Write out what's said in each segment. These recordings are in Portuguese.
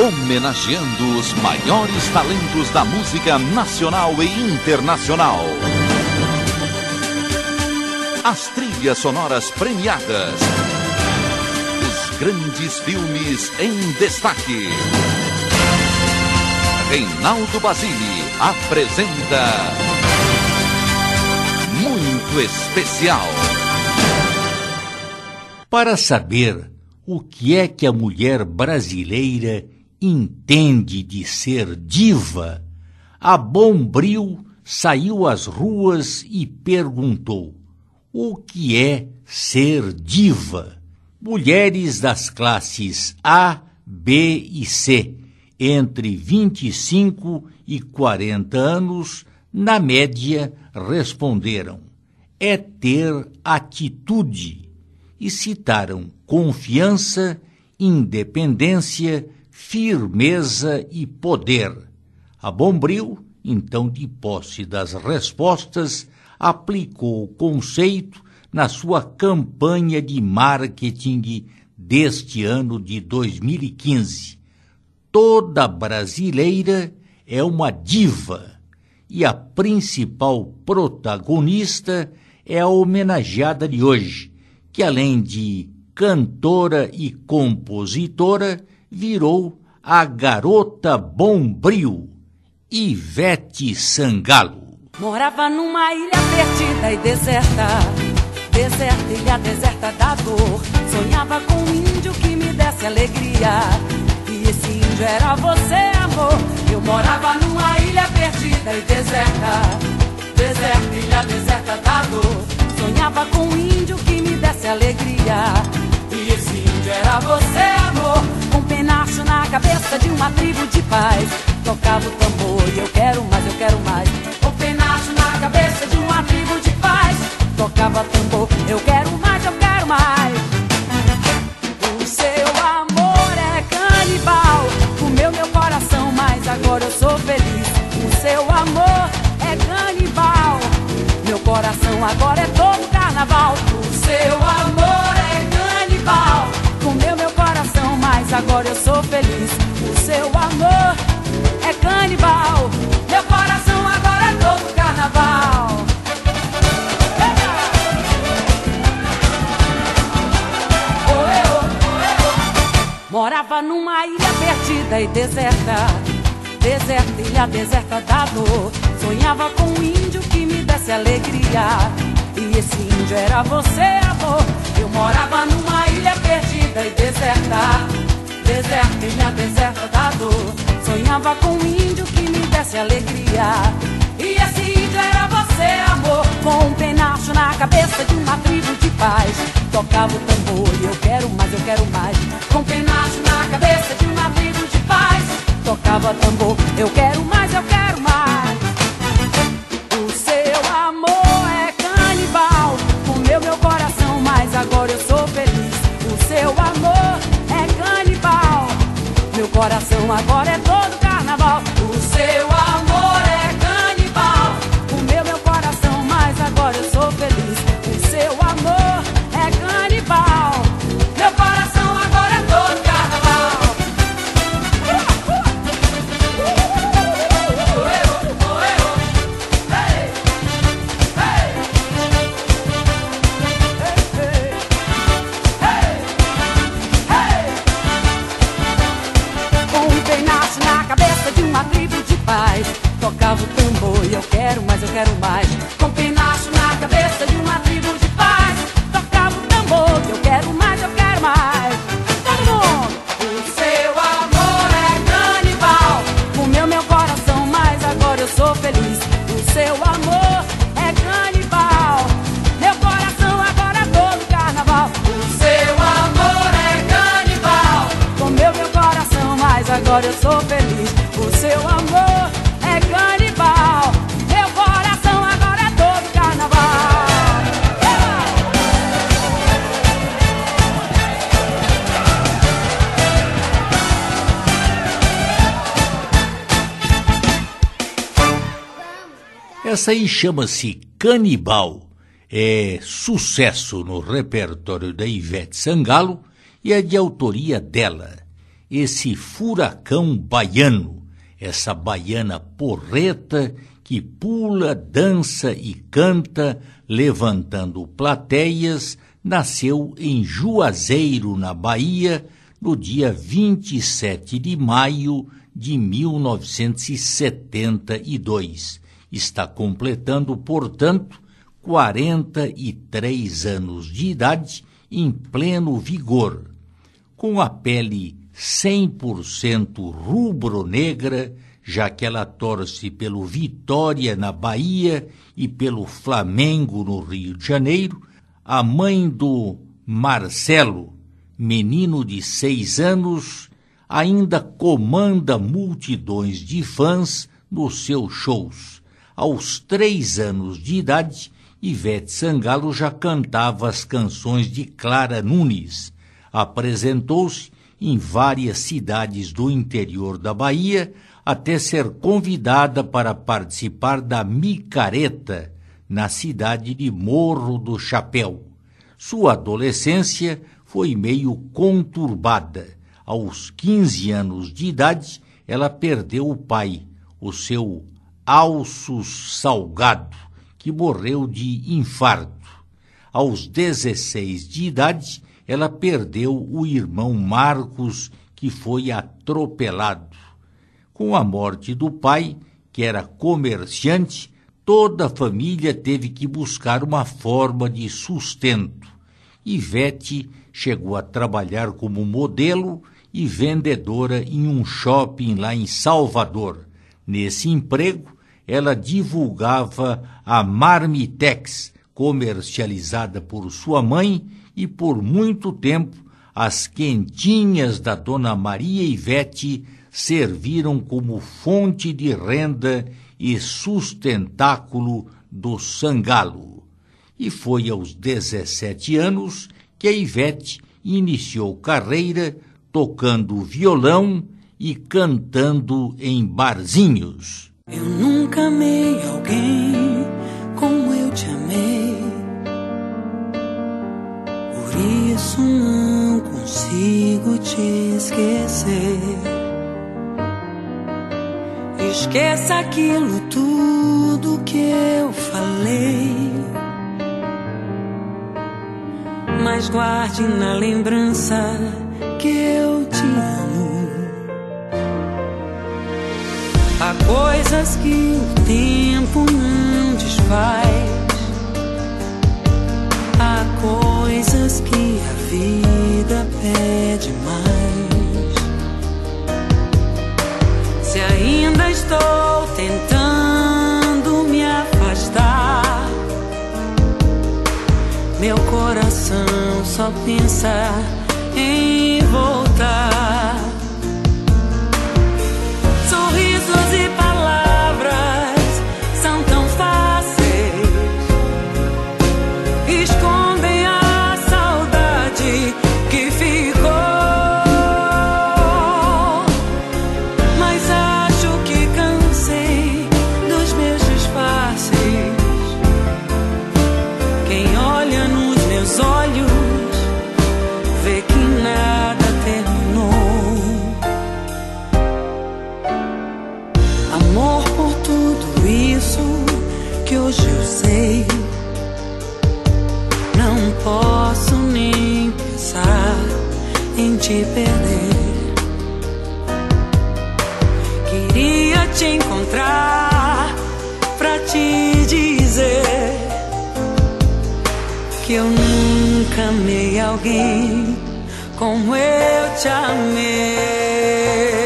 homenageando os maiores talentos da música nacional e internacional. As trilhas sonoras premiadas. Os grandes filmes em destaque. Reinaldo Basile apresenta Muito Especial. Para saber o que é que a mulher brasileira entende de ser diva, a Bombril saiu às ruas e perguntou: o que é ser diva? Mulheres das classes A, B e C, entre 25 e 40 anos, na média, responderam: é ter atitude. E citaram confiança, independência, firmeza e poder. A Bombril, então de posse das respostas, aplicou o conceito na sua campanha de marketing deste ano de 2015. Toda brasileira é uma diva e a principal protagonista é a homenageada de hoje, que além de cantora e compositora, virou a garota Bombril, Ivete Sangalo. Morava numa ilha perdida e deserta, ilha deserta da dor. Sonhava com um índio que me desse alegria, e esse índio era você, amor. Eu morava numa ilha perdida e deserta, ilha deserta da dor. Sonhava com um índio que me desse alegria, e esse índio era você, amor. Com um penacho na cabeça de uma tribo de paz, tocava o tambor e eu quero mais, eu quero mais. Com penacho na cabeça de uma tribo de paz, tocava tambor, eu quero mais, eu quero mais. O seu amor é canibal, comeu meu coração, mas agora eu sou feliz. O seu amor é canibal, meu coração agora é todo carnaval. O seu amor é canibal, comeu meu coração, mas agora eu sou feliz. O seu amor é canibal, meu coração agora é todo carnaval. Morava numa ilha perdida e deserta, ilha deserta da dor. Sonhava com um índio que me desse alegria, e esse índio era você, amor. Eu morava numa ilha perdida e deserta, ilha deserta da dor. Sonhava com um índio que me desse alegria, e esse índio era você, amor. Com um penacho na cabeça de uma tribo de paz, tocava o tambor e eu quero mais, eu quero mais. Com um penacho na cabeça de uma tribo de paz, tocava tambor, eu quero mais, eu quero mais. O seu amor é canibal, comeu meu coração, mas agora eu sou feliz. O seu amor é canibal, meu coração agora é todo carnaval. O seu amor é canibal, comeu meu coração, mas agora eu sou feliz. O seu amor é canibal, meu coração agora é todo carnaval. Com um penacho na cabeça de uma tribo de paz, tocava o tambor e eu quero mais, eu quero mais. Com um penacho na cabeça de uma tribo de paz, tocava o tambor e eu quero mais, eu quero mais. Todo mundo! O seu amor é canibal, comeu meu coração, mas agora eu sou feliz. O seu amor é canibal, meu coração agora é todo carnaval. O seu amor é canibal, comeu meu coração, mas agora eu sou feliz. O seu amor é canibal, meu coração agora é todo carnaval. Essa aí chama-se Canibal. É sucesso no repertório da Ivete Sangalo e é de autoria dela. esse furacão baiano, essa baiana porreta que pula, dança e canta, levantando plateias, nasceu em Juazeiro, na Bahia, no dia 27 de maio de 1972. Está completando, portanto, 43 anos de idade, em pleno vigor. Com a pele 100% rubro-negra, já que ela torce pelo Vitória na Bahia e pelo Flamengo no Rio de Janeiro, a mãe do Marcelo, menino de 6 anos, ainda comanda multidões de fãs nos seus shows. Aos 3 anos de idade, Ivete Sangalo já cantava as canções de Clara Nunes. Apresentou-se em várias cidades do interior da Bahia, até ser convidada para participar da Micareta, na cidade de Morro do Chapéu. Sua adolescência foi meio conturbada. Aos 15 anos de idade, ela perdeu o pai, o seu Alços Salgado, que morreu de infarto. Aos 16 de idade, ela perdeu o irmão Marcos, que foi atropelado. Com a morte do pai, que era comerciante, toda a família teve que buscar uma forma de sustento. Ivete chegou a trabalhar como modelo e vendedora em um shopping lá em Salvador. Nesse emprego, ela divulgava a Marmitex, comercializada por sua mãe, e por muito tempo as quentinhas da Dona Maria Ivete serviram como fonte de renda e sustentáculo do Sangalo. E foi aos 17 anos que a Ivete iniciou carreira tocando violão e cantando em barzinhos. Eu nunca amei alguém como eu te amei, por isso não consigo te esquecer. Esqueça aquilo tudo que eu falei, mas guarde na lembrança que eu te amo. Há coisas que o tempo não desfaz, há coisas que a vida pede mais. Se ainda estou tentando me afastar, meu coração só pensa em voltar. Sorrisos e palavras são tão fáceis, escondem a saudade que ficou. Mas acho que cansei dos meus disfarces. Quem olha nos meus olhos vê que nada terminou. Amor, por tudo isso que hoje eu sei, não posso nem pensar em te perder. Queria te encontrar pra te dizer que eu nunca amei alguém como eu te amei.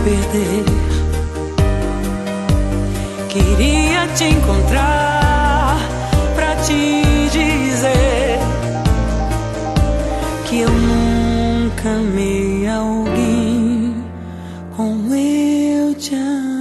perder. Queria te encontrar pra te dizer que eu nunca amei alguém como eu te amei.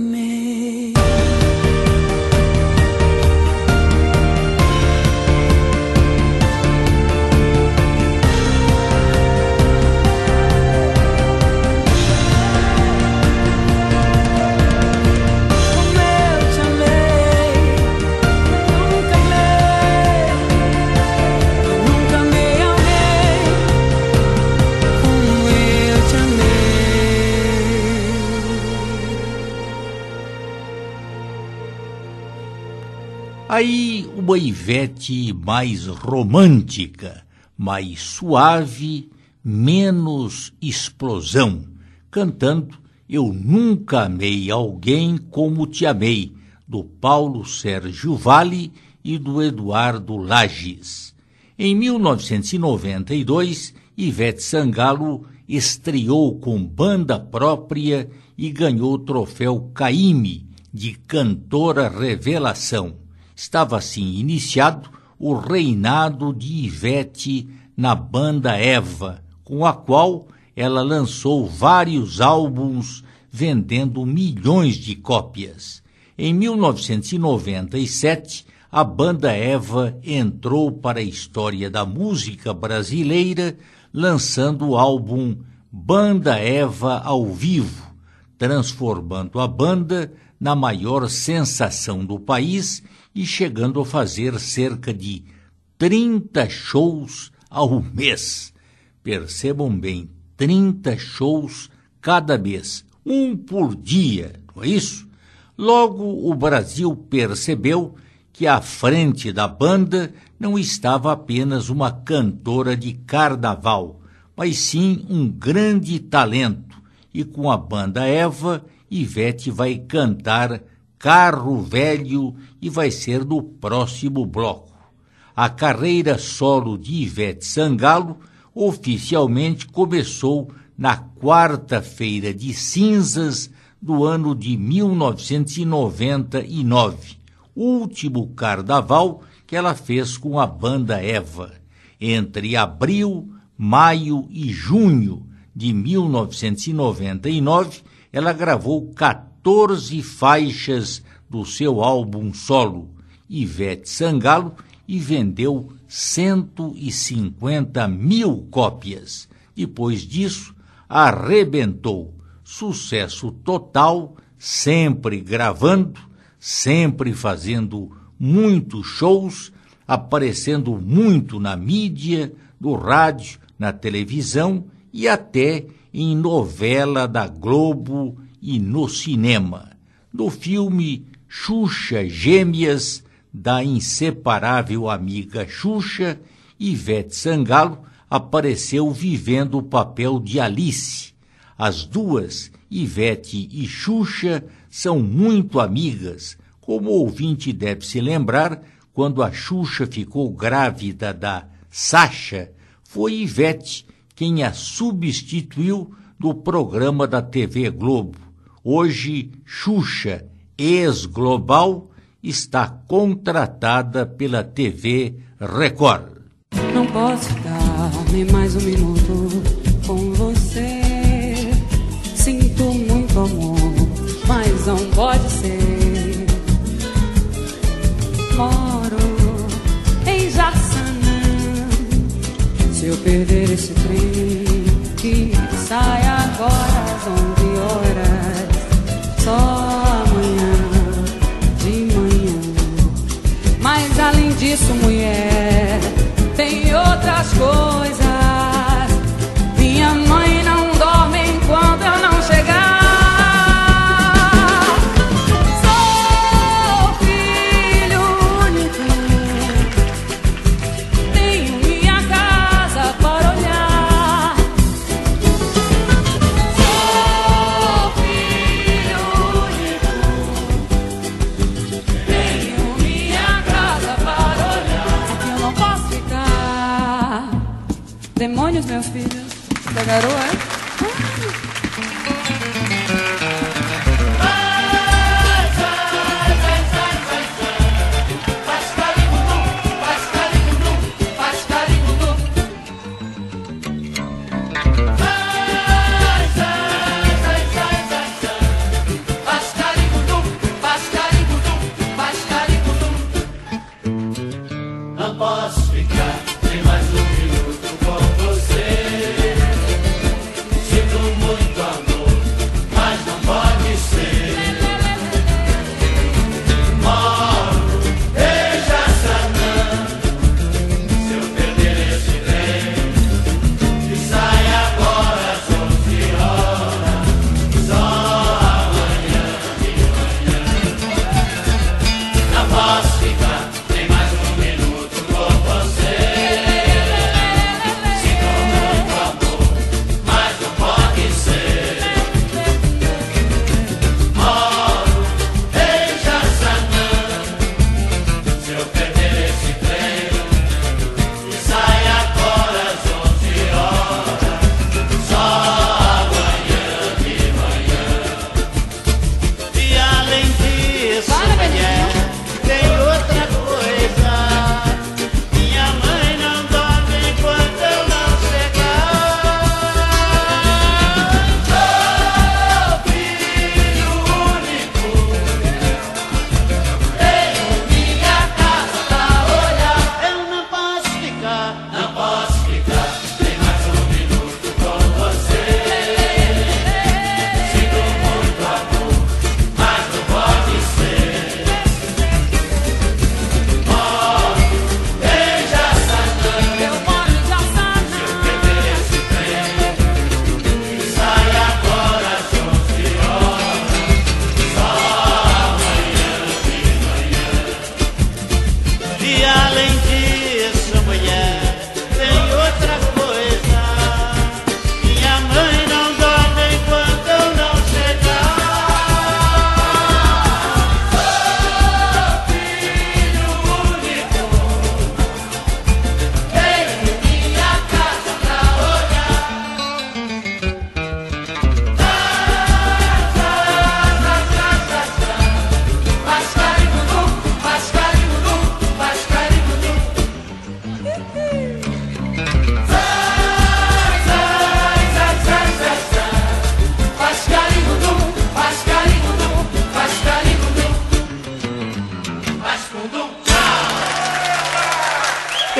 Aí uma Ivete mais romântica, mais suave, menos explosão, cantando Eu Nunca Amei Alguém Como Te Amei, do Paulo Sérgio Vale e do Eduardo Lages. Em 1992, Ivete Sangalo estreou com banda própria e ganhou o troféu Caymmi de Cantora Revelação. Estava assim iniciado o reinado de Ivete na banda Eva, com a qual ela lançou vários álbuns vendendo milhões de cópias. Em 1997, a banda Eva entrou para a história da música brasileira, lançando o álbum Banda Eva ao Vivo, transformando a banda na maior sensação do país e chegando a fazer cerca de 30 shows ao mês. Percebam bem, 30 shows cada mês, um por dia, não é isso? Logo, o Brasil percebeu que à frente da banda não estava apenas uma cantora de carnaval, mas sim um grande talento. E com a banda Eva, Ivete vai cantar Carro Velho e vai ser no próximo bloco. A carreira solo de Ivete Sangalo oficialmente começou na quarta-feira de cinzas do ano de 1999, último carnaval que ela fez com a banda Eva. Entre abril, maio e junho de 1999, ela gravou 14 faixas do seu álbum solo, Ivete Sangalo, e vendeu 150 mil cópias. Depois disso, arrebentou. Sucesso total, sempre gravando, sempre fazendo muitos shows, aparecendo muito na mídia, no rádio, na televisão e até em novela da Globo e no cinema. No filme Xuxa Gêmeas, da inseparável amiga Xuxa, Ivete Sangalo apareceu vivendo o papel de Alice. As duas, Ivete e Xuxa, são muito amigas, como o ouvinte deve se lembrar, quando a Xuxa ficou grávida da Sasha, foi Ivete quem a substituiu no programa da TV Globo. Hoje, Xuxa, ex-global, está contratada pela TV Record. Não posso ficar nem mais um minuto com você. Sinto muito amor, mas não pode ser. Moro em Jaçanã. Se eu perder esse trem que sai agora às 11 horas, só amanhã de manhã. Mas além disso, mulher, tem outras coisas. Minha mãe não dorme enquanto eu não chegar. Sou filho único, tenho minha casa para olhar. Sou filho único, tenho minha casa para olhar. Aqui eu não posso ficar. Demônios, meus filhos, da garoa, é?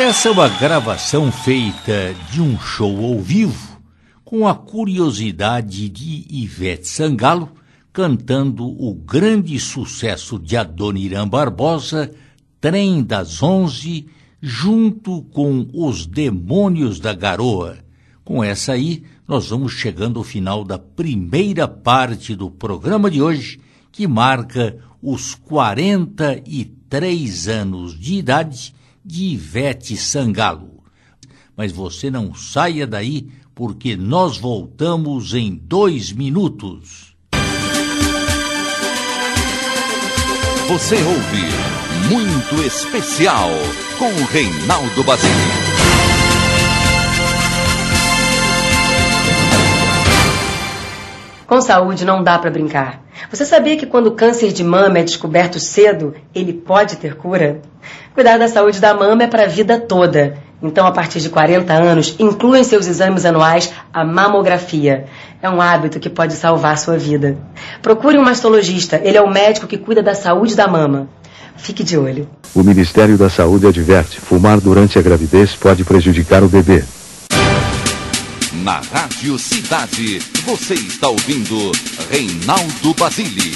Essa é uma gravação feita de um show ao vivo, com a curiosidade de Ivete Sangalo cantando o grande sucesso de Adoniran Barbosa, Trem das 11, junto com Os Demônios da Garoa. Com essa aí, nós vamos chegando ao final da primeira parte do programa de hoje, que marca os 43 anos de idade de Ivete Sangalo. Mas você não saia daí, porque nós voltamos em 2 minutos. Você ouve Muito Especial com Reinaldo Basile. Com saúde não dá para brincar. Você sabia que quando o câncer de mama é descoberto cedo, ele pode ter cura? Cuidar da saúde da mama é para a vida toda. Então, a partir de 40 anos, inclua em seus exames anuais a mamografia. É um hábito que pode salvar sua vida. Procure um mastologista. Ele é o médico que cuida da saúde da mama. Fique de olho. O Ministério da Saúde adverte: fumar durante a gravidez pode prejudicar o bebê. Na Rádio Cidade, você está ouvindo Reinaldo Basile.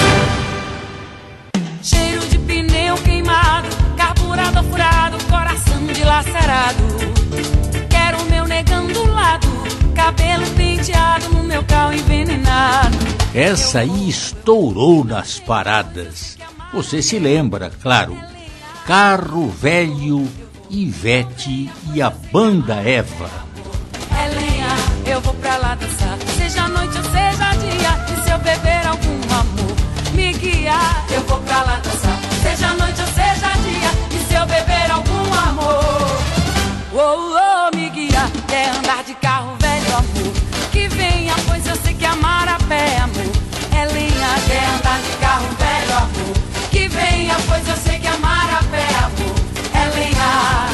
Cheiro de pneu queimado, carburador furado, coração dilacerado. Quero meu negão do lado, cabelo penteado no meu carro envenenado. Essa aí estourou nas paradas. Você se lembra, claro. Carro Velho, Ivete e a Banda Eva. É lenha, eu vou pra lá dançar, seja noite ou seja dia. E se eu beber algum amor, me guiar. Eu vou pra lá dançar, seja noite ou seja dia. E se eu beber algum amor, oh, oh, me guiar. Quer andar de carro velho, amor, que venha, pois eu sei que amar a pé, amor. É lenha, quer andar de carro velho, amor, que venha, pois eu sei que amar a pé, amor. É lenha.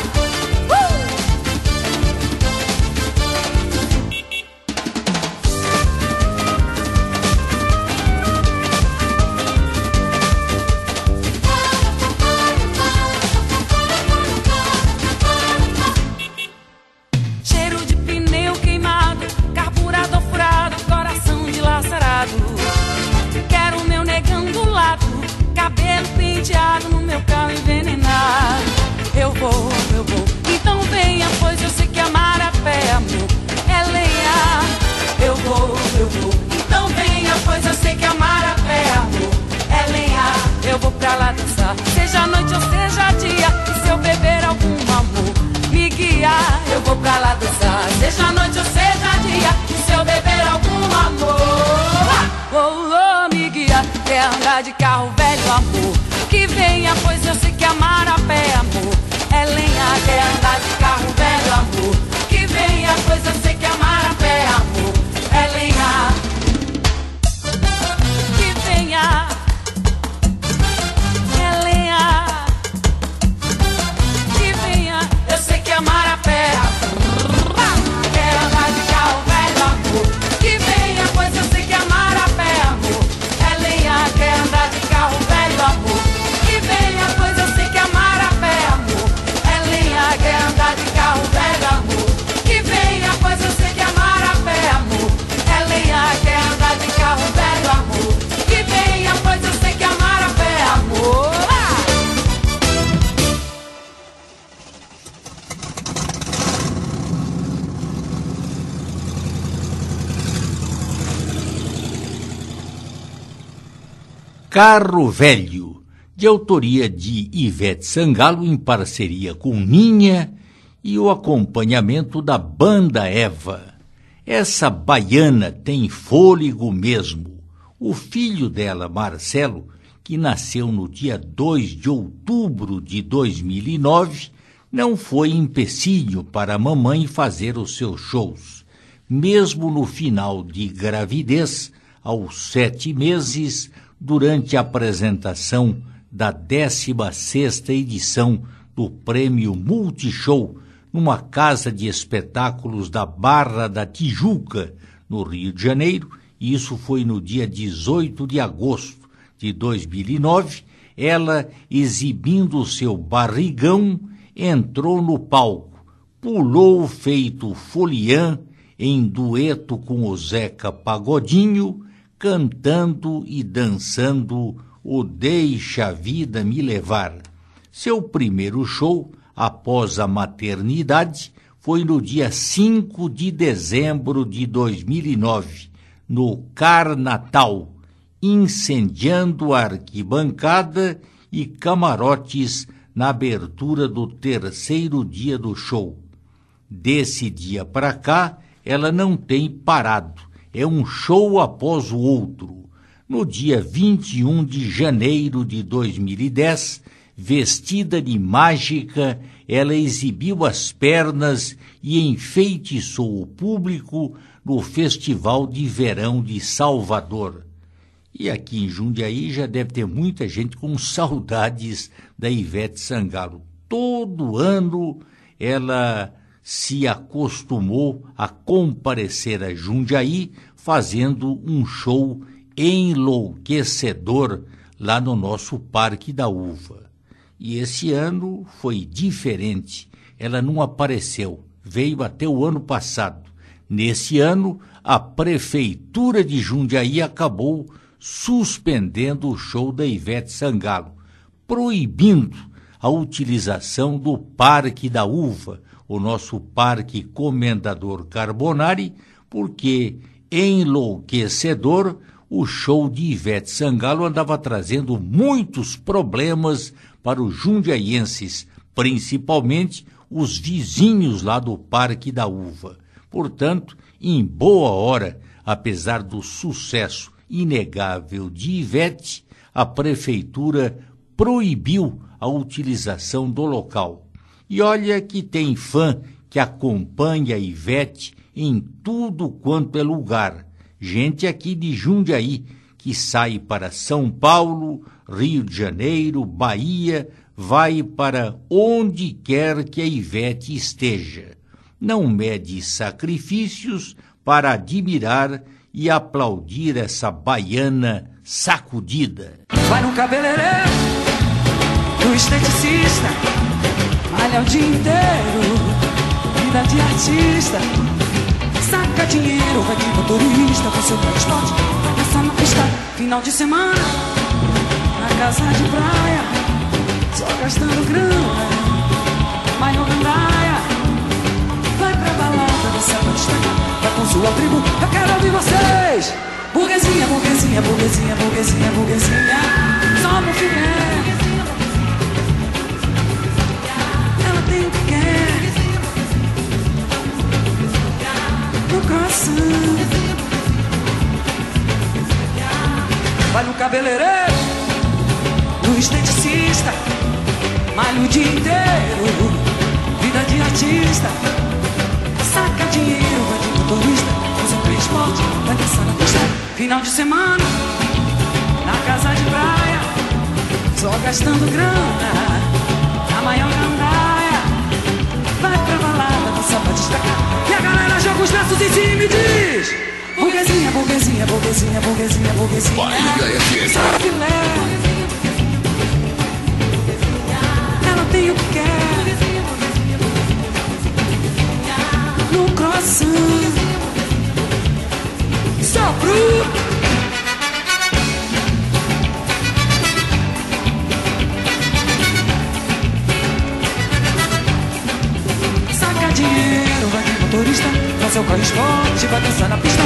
Quero meu negão do lado, cabelo penteado no meu carro envenenado. Eu vou, então venha, pois eu sei que amar a pé, amor, é lenha. Eu vou, então venha, pois eu sei que amar a pé, amor, é lenha. Eu vou pra lá dançar, seja noite ou seja dia. E se eu beber algum amor, me guiar. Eu vou pra lá dançar, seja noite ou seja dia. E se eu beber algum amor, oh, oh, me guia. Quer andar de carro velho, amor, que venha, pois eu sei que amar a pé, amor, é lenha. Quer andar de carro velho, amor, que venha, pois eu sei que amar a pé, amor, é lenha. Que venha, é lenha. Que venha, eu sei que amar a pé. Quer andar de carro velho, amor, que venha, pois eu sei que amar a pé, amor, é lenha. Quer andar de carro velho, amor, que venha, pois eu sei que amar a pé, amor, é lenha. Quer andar de carro velho, amor, que venha, pois eu sei que amar a pé, amor, é lenha. Quer andar de carro velho, amor, que venha, pois eu sei que amar a pé, amor. Carro Velho, de autoria de Ivete Sangalo em parceria com Ninha e o acompanhamento da Banda Eva. Essa baiana tem fôlego mesmo. O filho dela, Marcelo, que nasceu no dia 2 de outubro de 2009, não foi empecilho para a mamãe fazer os seus shows. Mesmo no final de gravidez, aos 7 meses, durante a apresentação da 16ª edição do Prêmio Multishow, numa casa de espetáculos da Barra da Tijuca, no Rio de Janeiro, e isso foi no dia 18 de agosto de 2009, ela exibindo seu barrigão entrou no palco, pulou feito foliã em dueto com o Zeca Pagodinho, cantando e dançando o Deixa a Vida Me Levar. Seu primeiro show, após a maternidade, foi no dia 5 de dezembro de 2009, no Carnatal, incendiando a arquibancada e camarotes na abertura do terceiro dia do show. Desse dia para cá, ela não tem parado, é um show após o outro. No dia 21 de janeiro de 2010, vestida de mágica, ela exibiu as pernas e enfeitiçou o público no Festival de Verão de Salvador. E aqui em Jundiaí já deve ter muita gente com saudades da Ivete Sangalo. Todo ano ela se acostumou a comparecer a Jundiaí fazendo um show enlouquecedor lá no nosso Parque da Uva. E esse ano foi diferente. Ela não apareceu, veio até o ano passado. Nesse ano, a Prefeitura de Jundiaí acabou suspendendo o show da Ivete Sangalo, proibindo a utilização do Parque da Uva, o nosso Parque Comendador Carbonari, porque, enlouquecedor, o show de Ivete Sangalo andava trazendo muitos problemas para os jundiaienses, principalmente os vizinhos lá do Parque da Uva. Portanto, em boa hora, apesar do sucesso inegável de Ivete, a prefeitura proibiu a utilização do local. E olha que tem fã que acompanha a Ivete em tudo quanto é lugar. Gente aqui de Jundiaí que sai para São Paulo, Rio de Janeiro, Bahia, vai para onde quer que a Ivete esteja. Não mede sacrifícios para admirar e aplaudir essa baiana sacudida. Vai no cabeleireiro, no esteticista, malha o dia inteiro, vida de artista. Saca dinheiro, vai de motorista, com seu transporte, vai passar na pista. Final de semana, na casa de praia, só gastando grana, mas não gandaia. Vai pra balada, dançar pra destacar, vai com sua tribo, eu quero ouvir vocês. Burguesinha, burguesinha, burguesinha, burguesinha, burguesinha, só no filé. Ela tem o que quer no coração. Vai no cabeleireiro, no esteticista, malha o dia inteiro, vida de artista. Saca dinheiro, vai de motorista, usa o transporte, vai dançar na pista. Final de semana, na casa de praia, só gastando grana, na maior gandaia. Vai pra balada, dançar pra destacar, e a galera joga os braços em cima e diz: burguesinha, burguesinha, burguesinha, burguesinha, burguesinha, só filé. Ela tem o que quer no coração. Só bruto. Saca dinheiro, vai de motorista, faz seu carro esporte, vai dançar na pista.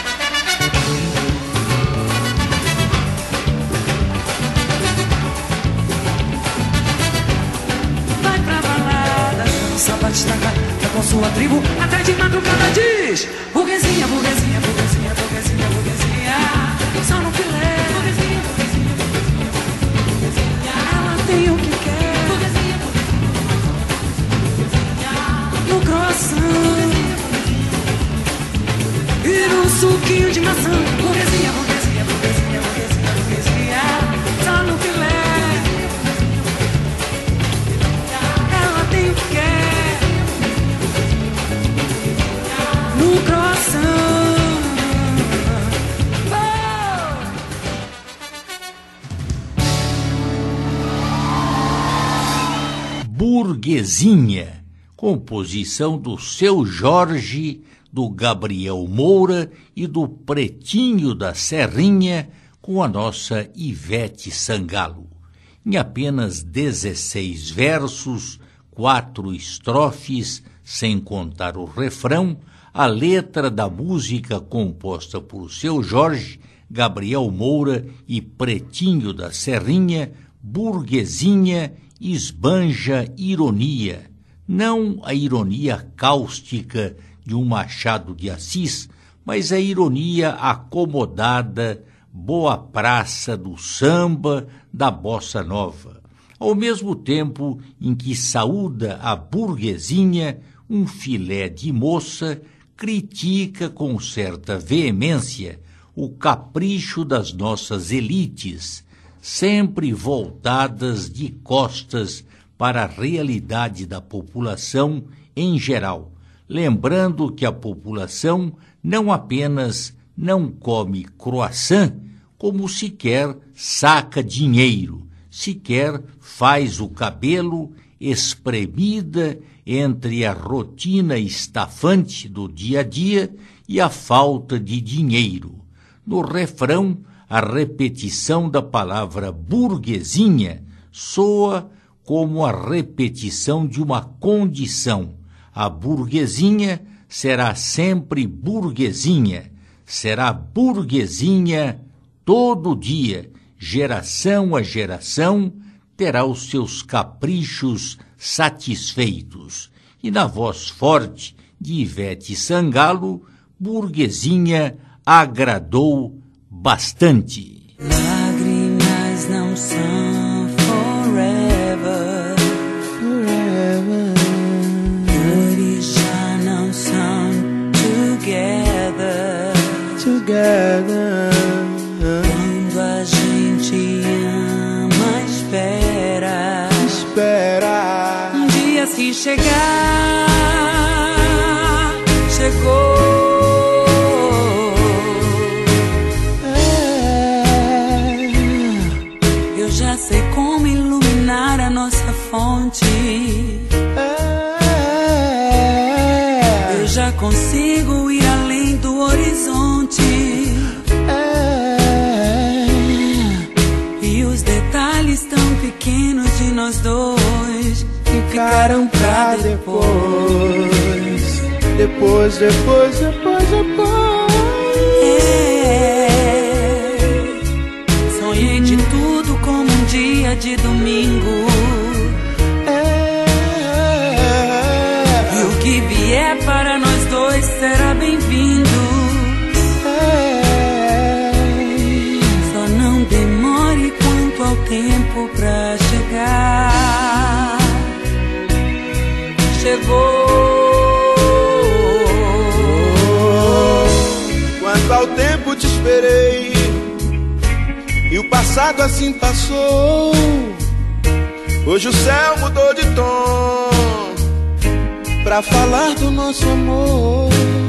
Vai pra balada, dança pra destacar, vai com sua tribo, até de madrugada diz: burguesinha, burguesinha, burguesinha, burguesinha, burguesinha, só no filé. Burguesinha, burguesinha, burguesinha, burguesinha, ela tem o que quer, burguesinha, burguesinha, no coração e no suquinho de maçã. Burguesinha, burguesinha, burguesinha, burguesinha, burguesinha, só no filé. Ela tem o que quer no coração. Burguesinha, composição do Seu Jorge, do Gabriel Moura e do Pretinho da Serrinha, com a nossa Ivete Sangalo. Em apenas 16 versos, 4 estrofes, sem contar o refrão, a letra da música composta por Seu Jorge, Gabriel Moura e Pretinho da Serrinha, Burguesinha, esbanja ironia, não a ironia cáustica de um Machado de Assis, mas a ironia acomodada, boa praça do samba, da bossa nova, ao mesmo tempo em que saúda a burguesinha, um filé de moça, critica com certa veemência o capricho das nossas elites, sempre voltadas de costas para a realidade da população em geral, lembrando que a população não apenas não come croissant, como sequer saca dinheiro, sequer faz o cabelo, espremida entre a rotina estafante do dia a dia e a falta de dinheiro. No refrão, a repetição da palavra burguesinha soa como a repetição de uma condição. A burguesinha será sempre burguesinha, será burguesinha todo dia, geração a geração, terá os seus caprichos satisfeitos. E na voz forte de Ivete Sangalo, burguesinha agradou bastante. Lágrimas não são forever, forever. Dores já não são together, together. Quando a gente ama, espera, espera. Um dia se chegar, chegou. Sei como iluminar a nossa fonte. Eu já consigo ir além do horizonte. E os detalhes tão pequenos de nós dois ficaram pra depois. Depois. Sonhei de tudo como um dia de domingo. E o que vier para nós dois será bem-vindo. Só não demore quanto ao tempo pra chegar. Chegou. Quanto ao tempo te esperei, e o passado assim passou. Hoje o céu mudou de tom pra falar do nosso amor.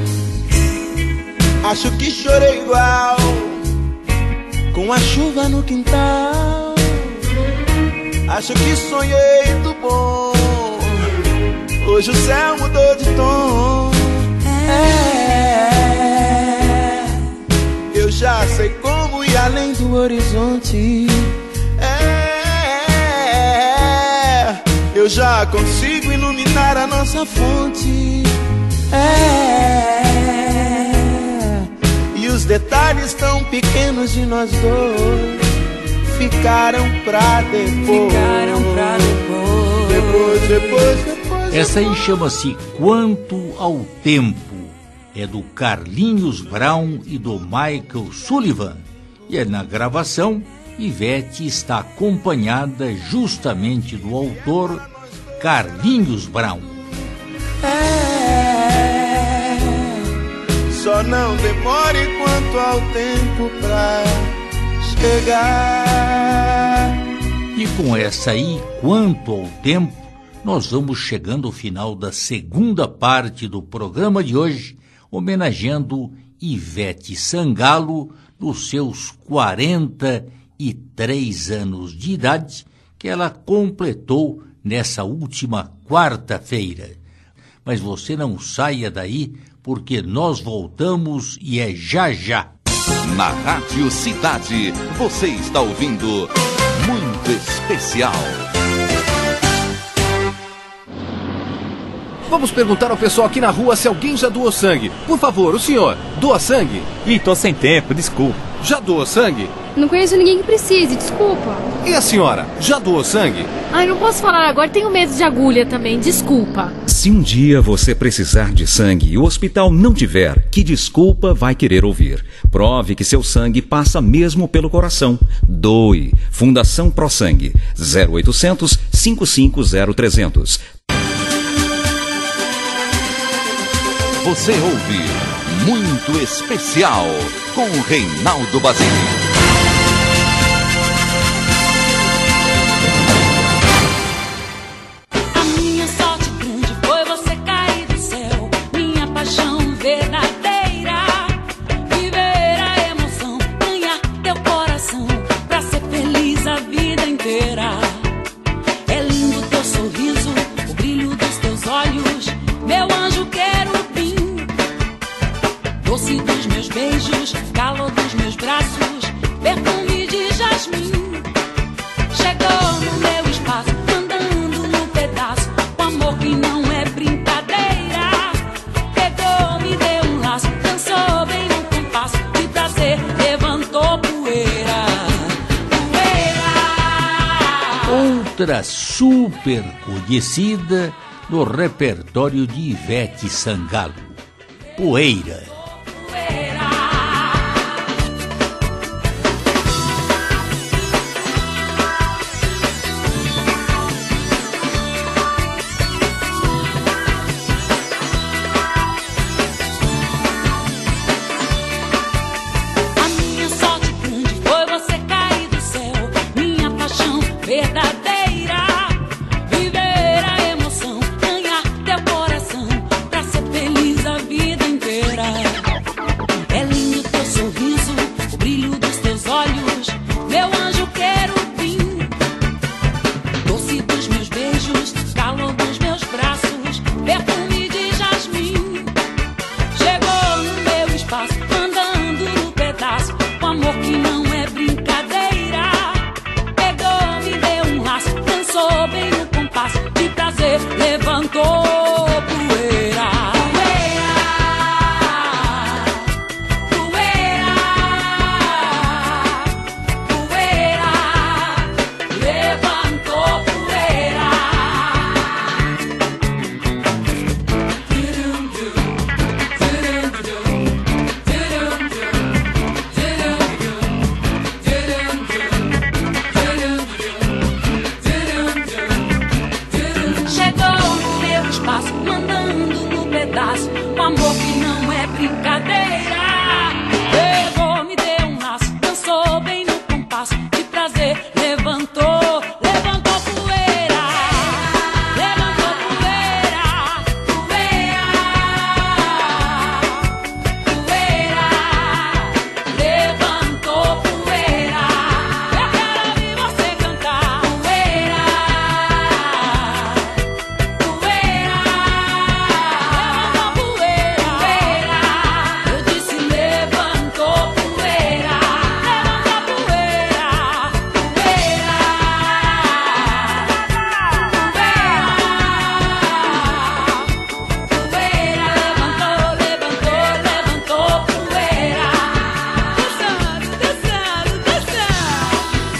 Acho que chorei igual com a chuva no quintal. Acho que sonhei do bom. Hoje o céu mudou de tom. Eu já sei como ir além do horizonte. Eu já consigo iluminar a nossa fonte. E os detalhes tão pequenos de nós dois ficaram pra depois. Depois. Essa aí chama-se Quanto ao Tempo. É do Carlinhos Brown e do Michael Sullivan. E é na gravação, Ivete está acompanhada justamente do autor Carlinhos Brown. Só não demore quanto ao tempo pra chegar. E com essa aí, Quanto ao Tempo, nós vamos chegando ao final da segunda parte do programa de hoje, homenageando Ivete Sangalo nos seus 43 anos de idade, que ela completou nessa última quarta-feira. Mas você não saia daí, porque nós voltamos e é já já. Na Rádio Cidade, você está ouvindo Muito Especial. Vamos perguntar ao pessoal aqui na rua se alguém já doou sangue. Por favor, o senhor, doa sangue? Ih, tô sem tempo, desculpa. Já doou sangue? Não conheço ninguém que precise, desculpa. E a senhora, já doou sangue? Ai, não posso falar agora, tenho medo de agulha também, desculpa. Se um dia você precisar de sangue e o hospital não tiver, que desculpa vai querer ouvir? Prove que seu sangue passa mesmo pelo coração. Doe. Fundação Pro Sangue. 0800 550 300. Você ouve Muito Especial com Reinaldo Basile. A minha sorte grande foi você cair do céu, minha paixão verdadeira. Viver a emoção, ganhar teu coração, pra ser feliz a vida inteira. É lindo teu sorriso, o brilho dos teus olhos, meu anjo querubim. Doce dos meus beijos, calor dos meus braços, perfume de jasmim. Chegou no meu espaço, andando no pedaço, com amor que não é brincadeira. Pegou, me deu um laço, dançou bem no compasso, de prazer levantou poeira. Poeira. Outra super conhecida no repertório de Ivete Sangalo, Poeira. Verdadeira, viver a emoção, ganhar teu coração, pra ser feliz a vida inteira. É lindo teu sorriso, o brilho dos teus olhos, meu anjo querubim. Doce dos meus beijos, calor dos meus braços, perfume de jasmim. Chegou no meu espaço, andando no pedaço, com amor que não é brincadeira. Dançou bem no compasso, de prazer levantou poeira. Poeira, poeira, poeira, levantou poeira. Um amor que não é brincadeira. Pegou, me deu um laço, dançou bem no compasso, de prazer levantou, levantou poeira. Levantou poeira, poeira, poeira, levantou poeira. Eu quero ouvir você cantar. Poeira, poeira. Eu disse levantou poeira, levanta poeira, poeira, poeira, poeira, levantou poeira, dançando, dançando, dançando.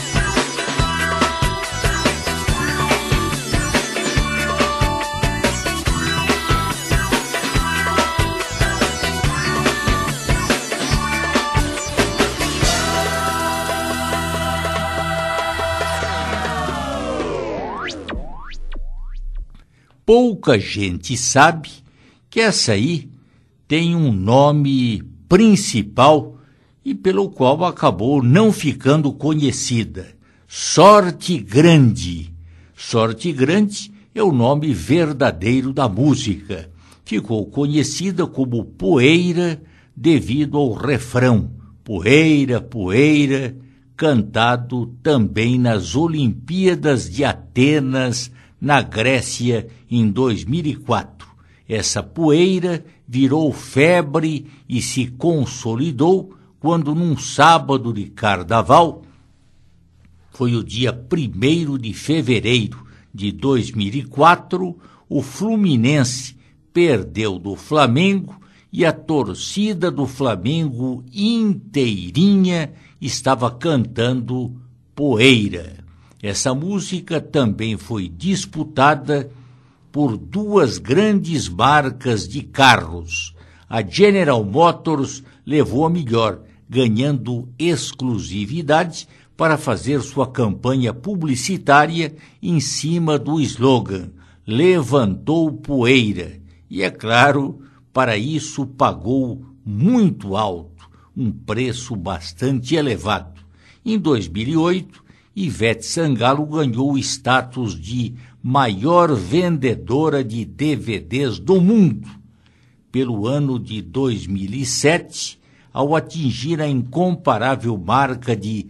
Pouca gente sabe que essa aí tem um nome principal e pelo qual acabou não ficando conhecida. Sorte Grande. Sorte Grande é o nome verdadeiro da música. Ficou conhecida como Poeira devido ao refrão Poeira, Poeira, cantado também nas Olimpíadas de Atenas, na Grécia em 2004. Essa poeira virou febre e se consolidou quando, num sábado de carnaval, foi o dia 1º de fevereiro de 2004, o Fluminense perdeu do Flamengo e a torcida do Flamengo inteirinha estava cantando Poeira. Essa música também foi disputada por 2 grandes marcas de carros. A General Motors levou a melhor, ganhando exclusividade para fazer sua campanha publicitária em cima do slogan Levantou Poeira. E, é claro, para isso pagou muito alto, um preço bastante elevado. Em 2008, Ivete Sangalo ganhou o status de maior vendedora de DVDs do mundo pelo ano de 2007, ao atingir a incomparável marca de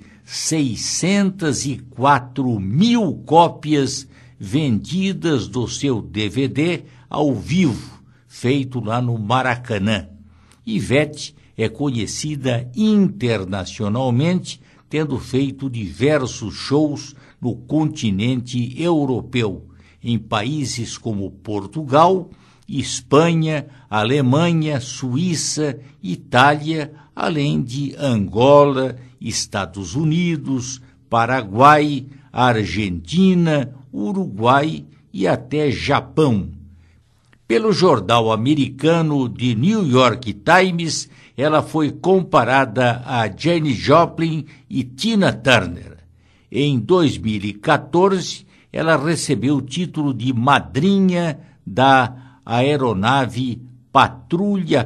604 mil cópias vendidas do seu DVD ao vivo, feito lá no Maracanã. Ivete é conhecida internacionalmente, tendo feito diversos shows no continente europeu, em países como Portugal, Espanha, Alemanha, Suíça, Itália, além de Angola, Estados Unidos, Paraguai, Argentina, Uruguai e até Japão. Pelo jornal americano The New York Times, ela foi comparada a Janis Joplin e Tina Turner. Em 2014, ela recebeu o título de madrinha da aeronave Patrulha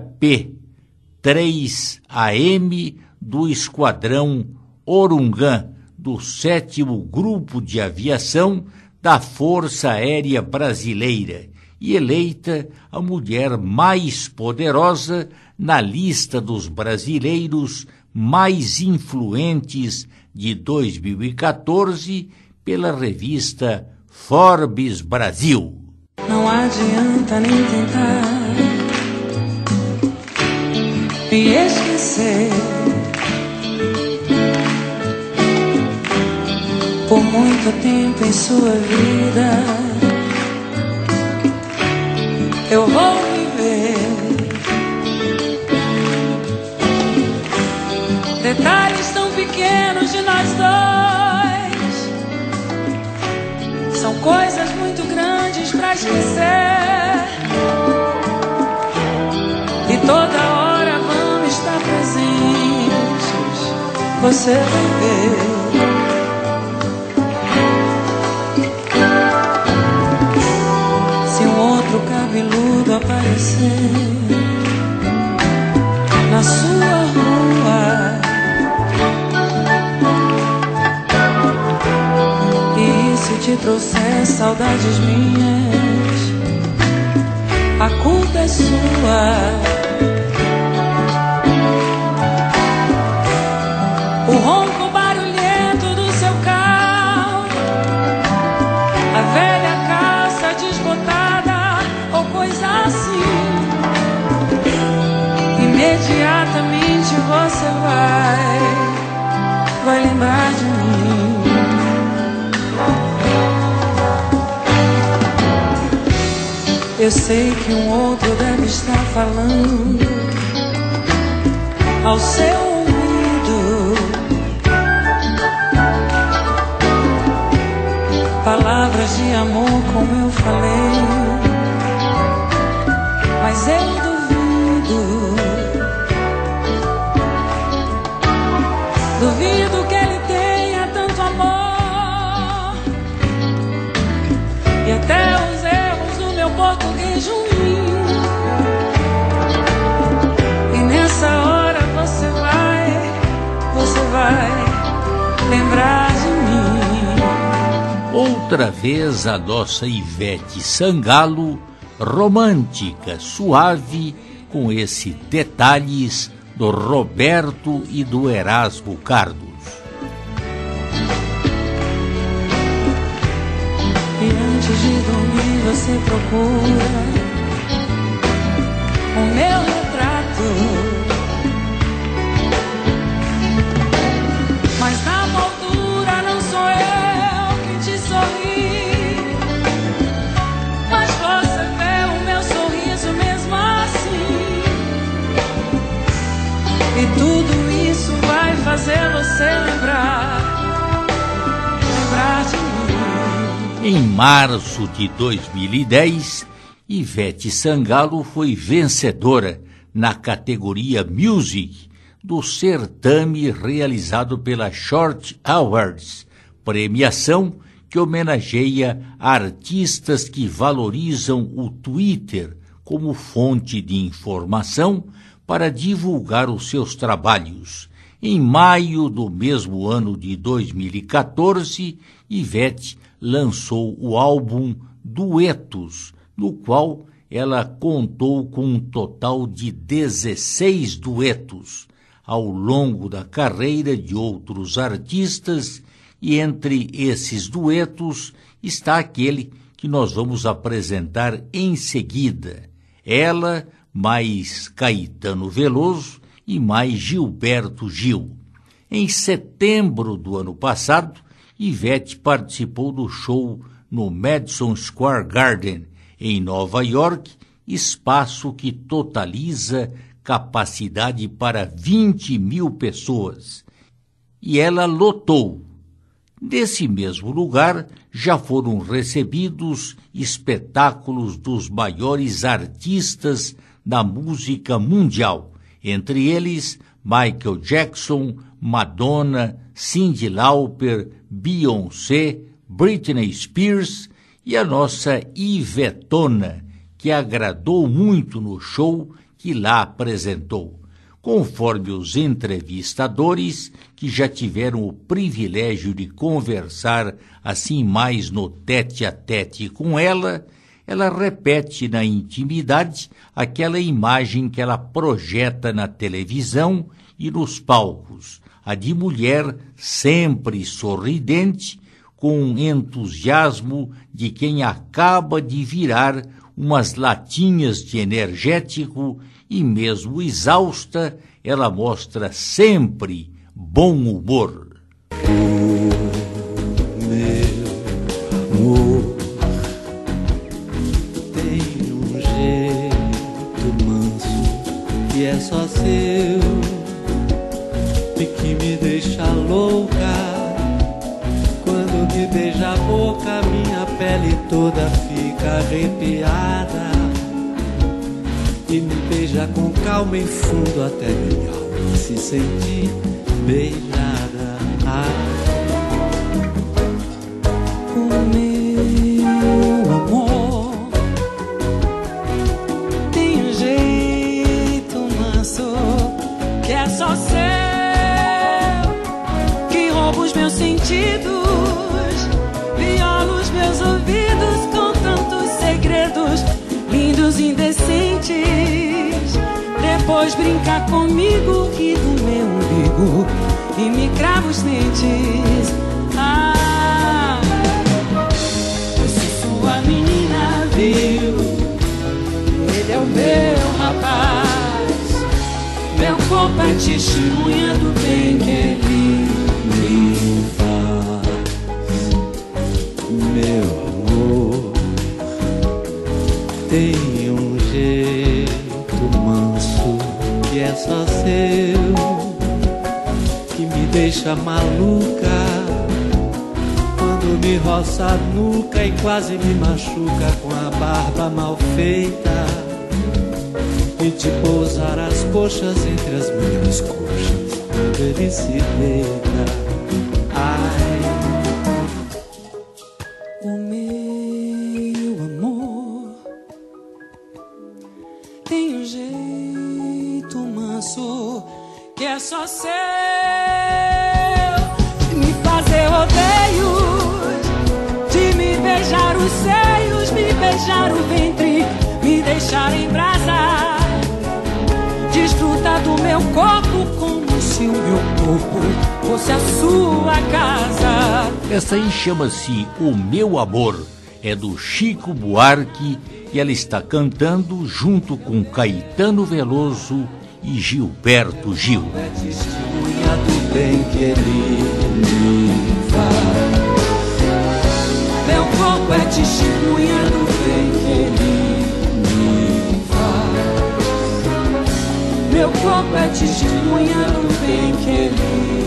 P-3AM do Esquadrão Orungan, do 7º Grupo de Aviação da Força Aérea Brasileira, e eleita a mulher mais poderosa na lista dos brasileiros mais influentes de 2014 pela revista Forbes Brasil. Não adianta nem tentar me esquecer. Por muito tempo em sua vida eu vou viver detalhes tão pequenos de nós dois. São coisas muito grandes pra esquecer, e toda hora vamos estar presentes. Você vai ver. Outro cabeludo aparecer na sua rua, e se te trouxer saudades minhas, a culpa é sua. O ronco barulhento do seu carro, a velha calça desbotada ou coisa assim, imediatamente você vai lembrar de mim. Eu sei que um outro deve estar falando ao seu ouvido palavras de amor como eu falei, mas eu duvido que ele tenha tanto amor, e até os erros do meu português ruim. E nessa hora você vai lembrar de mim. Outra vez a nossa Ivete Sangalo, romântica, suave, com esses detalhes do Roberto e do Erasmo Carlos. E Antes de dormir você procura o meu retrato, mas na moldura não sou eu que te sorri, mas você vê o meu sorriso mesmo assim, e tudo isso vai fazer você lembrar de mim. Em março de 2010, Ivete Sangalo foi vencedora na categoria Music do certame realizado pela Short Awards, premiação que homenageia artistas que valorizam o Twitter como fonte de informação para divulgar os seus trabalhos. Em maio do mesmo ano de 2014, Ivete lançou o álbum Duetos, no qual ela contou com um total de 16 duetos ao longo da carreira de outros artistas, e entre esses duetos está aquele que nós vamos apresentar em seguida. Ela, mais Caetano Veloso e mais Gilberto Gil. Em setembro do ano passado, Ivete participou do show no Madison Square Garden, em Nova York, espaço que totaliza capacidade para 20 mil pessoas. E ela lotou. Nesse mesmo lugar já foram recebidos espetáculos dos maiores artistas da música mundial, entre eles Michael Jackson, Madonna, Cyndi Lauper, Beyoncé, Britney Spears e a nossa Ivetona, que agradou muito no show que lá apresentou. Conforme os entrevistadores que já tiveram o privilégio de conversar assim mais no tete-a-tete com ela, ela repete na intimidade aquela imagem que ela projeta na televisão e nos palcos, a de mulher sempre sorridente, com entusiasmo de quem acaba de virar umas latinhas de energético, e mesmo exausta, ela mostra sempre bom humor. É só seu e que me deixa louca. Quando me beija a boca, minha pele toda fica arrepiada, e me beija com calma e fundo até minha alma se sentir beijada. O meu amor tem um jeito manso que é só seu, que rouba os meus sentidos, viola os meus ouvidos com tantos segredos lindos, indecentes. Depois brinca comigo, ri do meu umbigo e me crava os dentes. Eu sou sua menina, viu? Ele é o meu rapaz. Meu corpo é testemunha do bem que ele me faz. Meu amor tem um jeito manso que é só seu, que me deixa maluca quando me roça a nuca e quase me machuca com a barba mal feita, e de pousar as coxas entre as minhas coxas quando ele se deita. Ai, o meu amor tem um jeito manso que é só seu, de me fazer rodeios, de me beijar os seios, me beijar o ventre, me deixar em brasa, desfruta do meu corpo como se o meu corpo fosse a sua casa. Essa aí chama-se O Meu Amor, é do Chico Buarque e ela está cantando junto com Caetano Veloso e Gilberto Gil. É testemunha do bem que ele me faz. Meu corpo é testemunha do bem que ele me faz. Meu corpo é testemunha do bem que ele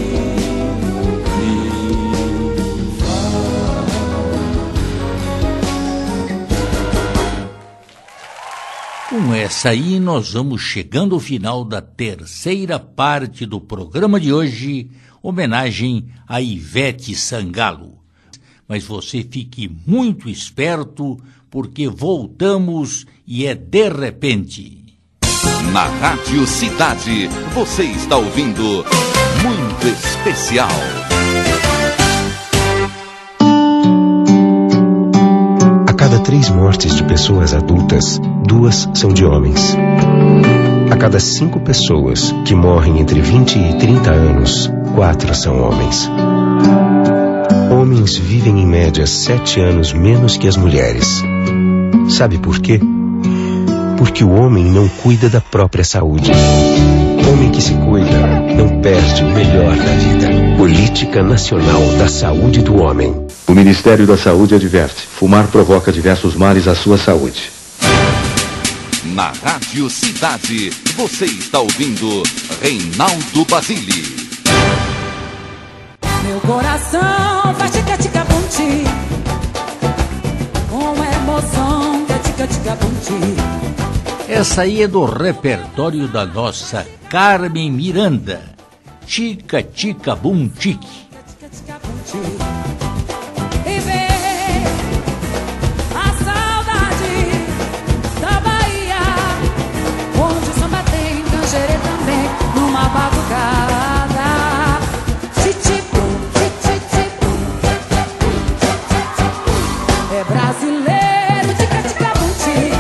Com essa aí, nós vamos chegando ao final da terceira parte do programa de hoje, homenagem a Ivete Sangalo. Mas você fique muito esperto, porque voltamos e é de repente. Na Rádio Cidade, você está ouvindo Muito Especial. A cada 3 mortes de pessoas adultas, 2 são de homens. A cada 5 pessoas que morrem entre 20 e 30 anos, 4 são homens. Homens vivem em média 7 anos menos que as mulheres. Sabe por quê? Porque o homem não cuida da própria saúde. Homem que se cuida não perde o melhor da vida. Política Nacional da Saúde do Homem. O Ministério da Saúde adverte: fumar provoca diversos males à sua saúde. Na Rádio Cidade, você está ouvindo Reinaldo Basile. Meu coração faz tica-tica-bum-ti, com emoção, tica-tica-bum-ti. Essa aí é do repertório da nossa Carmen Miranda, Tica-tica-bum-tique. E vem a saudade da Bahia, onde o samba tem canjerê também, numa batucada. Titi-bum, titi-bum, é brasileiro, tica-tica-bum-ti,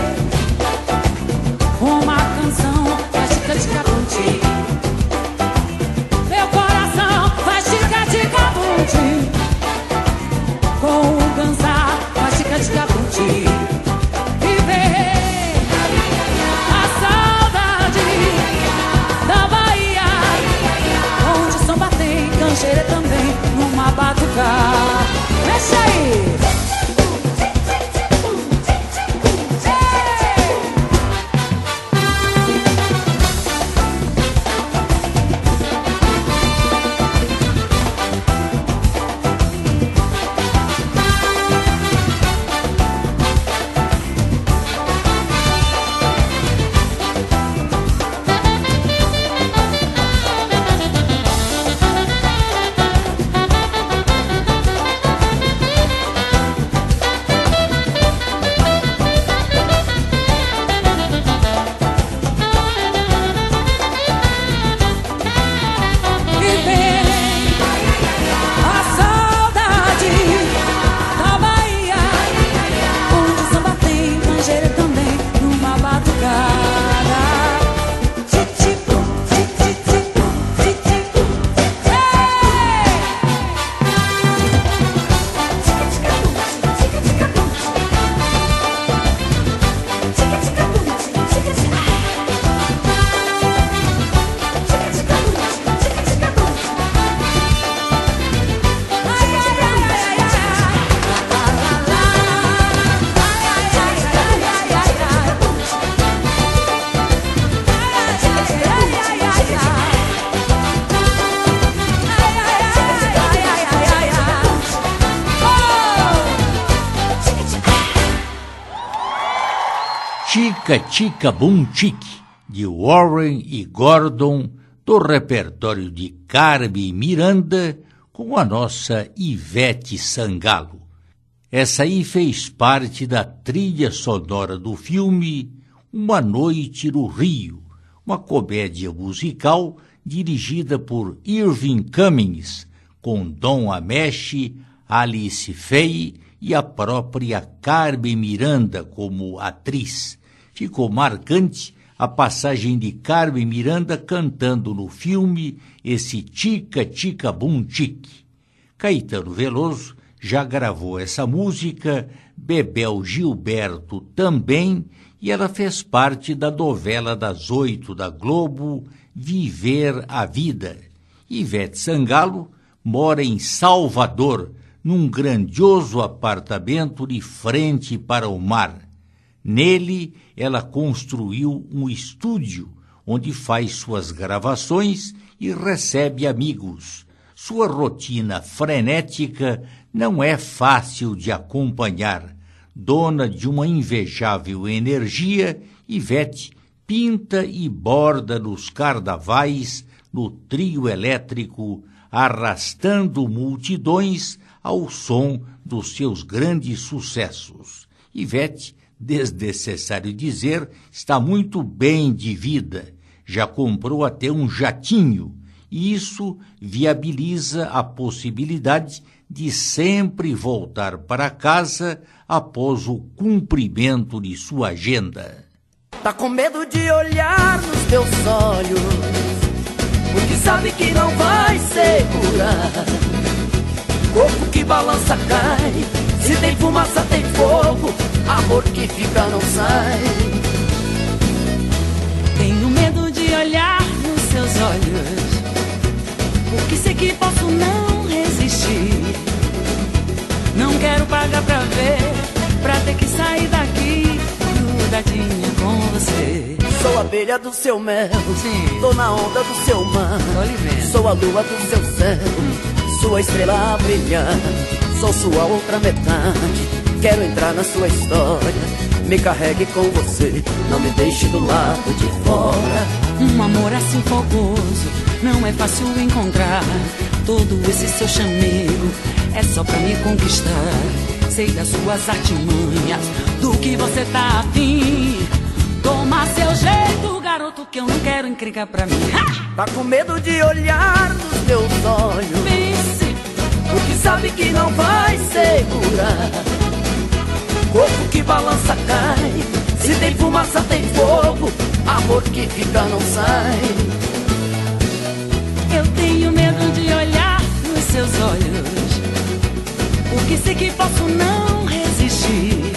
uma canção faz tica-tica-bum-ti. Meu coração faz tica-tica-bum-ti, com o cansar faz tica-tica-bum-ti. E vem a saudade da Bahia, onde o samba tem canjeira também, numa batucada. Mexe aí! Tica-tica-bum-tique, de Warren e Gordon, do repertório de Carmen Miranda, com a nossa Ivete Sangalo. Essa aí fez parte da trilha sonora do filme Uma Noite no Rio, uma comédia musical dirigida por Irving Cummings, com Dom Ameche, Alice Faye e a própria Carmen Miranda como atriz. Ficou marcante a passagem de Carmen Miranda cantando no filme esse Tica-tica-bum-tique. Caetano Veloso já gravou essa música, Bebel Gilberto também, e ela fez parte da novela das 8 da Globo, Viver a Vida. Ivete Sangalo mora em Salvador, num grandioso apartamento de frente para o mar. Nele, ela construiu um estúdio onde faz suas gravações e recebe amigos. Sua rotina frenética não é fácil de acompanhar. Dona de uma invejável energia, Ivete pinta e borda nos carnavais, no trio elétrico, arrastando multidões ao som dos seus grandes sucessos. Ivete, desnecessário dizer, está muito bem de vida. Já comprou até um jatinho, e isso viabiliza a possibilidade de sempre voltar para casa após o cumprimento de sua agenda. Tá com medo de olhar nos teus olhos, porque sabe que não vai segurar. Corpo que balança cai, se tem fumaça tem fogo, amor que fica não sai. Tenho medo de olhar nos seus olhos, porque sei que posso não resistir. Não quero pagar pra ver, pra ter que sair daqui grudadinha com você. Sou a abelha do seu mel, sim, tô na onda do seu mar. Sou a lua do seu céu, sua estrela a brilhar. Sou sua outra metade, quero entrar na sua história. Me carregue com você, não me deixe do lado de fora. Um amor assim fogoso não é fácil encontrar. Todo esse seu chamego é só pra me conquistar. Sei das suas artimanhas, do que você tá afim. Toma seu jeito, garoto, que eu não quero encrencar pra mim. Tá com medo de olhar nos teus olhos, pense, porque sabe que não vai segurar. Corpo que balança cai, se tem fumaça tem fogo, amor que fica não sai. Eu tenho medo de olhar nos seus olhos, porque sei que posso não resistir.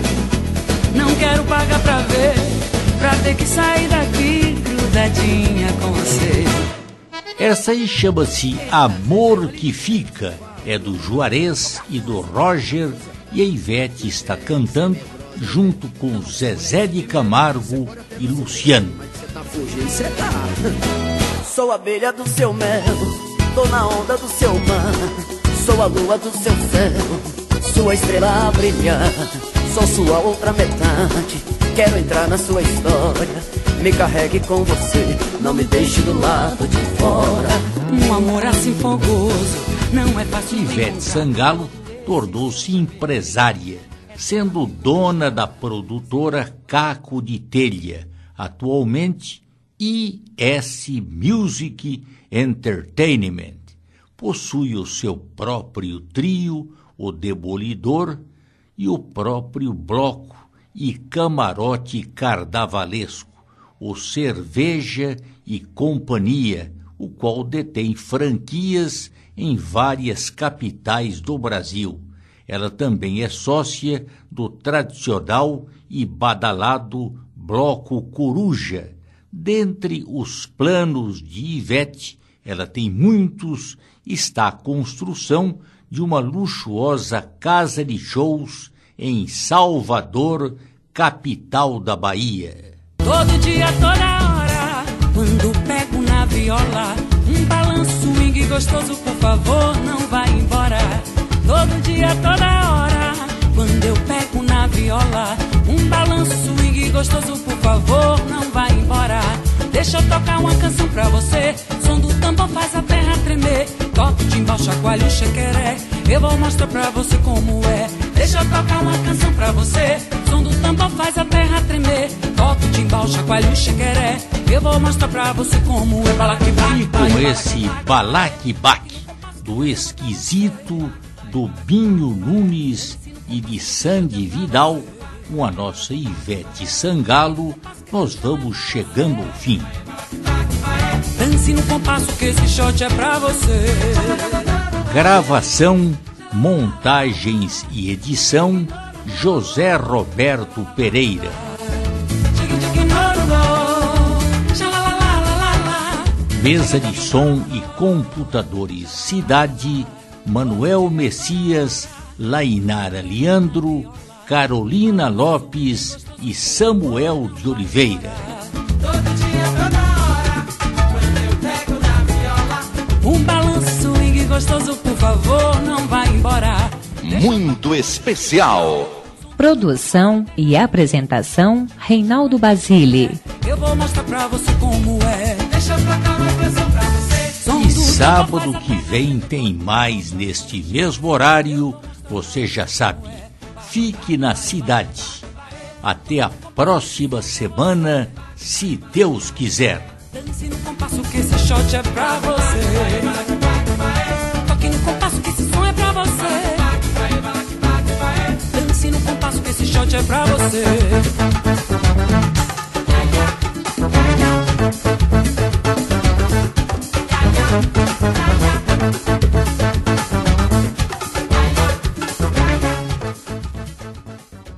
Não quero pagar pra ver, pra ter que sair daqui grudadinha com você. Essa aí chama-se Amor que Fica, é do Juarez e do Roger, e a Ivete está cantando junto com Zezé de Camargo e Luciano. Você tá fugindo, você tá. Sou a abelha do seu mel, tô na onda do seu mar. Sou a lua do seu céu, sua estrela a brilhar. Sou sua outra metade, quero entrar na sua história. Me carregue com você, não me deixe do lado de fora. Um amor assim fogoso não é fácil. Ivete Sangalo tornou-se empresária, sendo dona da produtora Caco de Telha, atualmente IS Music Entertainment. Possui o seu próprio trio, o Demolidor, e o próprio bloco e camarote carnavalesco, o Cerveja e Companhia, o qual detém franquias em várias capitais do Brasil. Ela também é sócia do tradicional e badalado Bloco Coruja. Dentre os planos de Ivete, ela tem muitos, está a construção de uma luxuosa casa de shows em Salvador, capital da Bahia. Todo dia, toda hora, quando pego na viola, um balanço swing gostoso, por favor, não vai embora. Todo dia, toda hora, quando eu pego na viola, um balanço swing gostoso, por favor, não vai embora. Deixa eu tocar uma canção pra você, som do tambor faz a terra tremer. Toco timbal, chacoalho o chequeré, eu vou mostrar pra você como é. Deixa eu tocar uma canção pra você, som do tambor faz a terra tremer. Toco timbal, chacoalho o chequeré, eu vou mostrar pra você como é. Balaquibaque, e com esse balaquibaque do esquisito, do Binho Nunes e de Sandy Vidal, com a nossa Ivete Sangalo, nós vamos chegando ao fim. Dance no compasso que esse shot é pra você. Gravação Montagens e edição José Roberto Pereira. Mesa de som e computadores Cidade, Manuel Messias, Lainara Leandro, Carolina Lopes e Samuel de Oliveira. Um balanço swing gostoso, por favor, não vá embora. Muito especial. Produção e apresentação Reinaldo Basile. Eu vou mostrar pra você como é. Deixa pra cá uma pressão pra você. E sábado que vem tem mais neste mesmo horário, você já sabe. Fique na cidade. Até a próxima semana, se Deus quiser. Dance no compasso que esse shot é pra você. Toque no compasso que esse som é pra você. Dance no compasso que esse shot é pra você.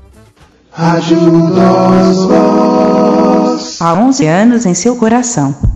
Rádio Nós Voz. Há 11 anos em seu coração.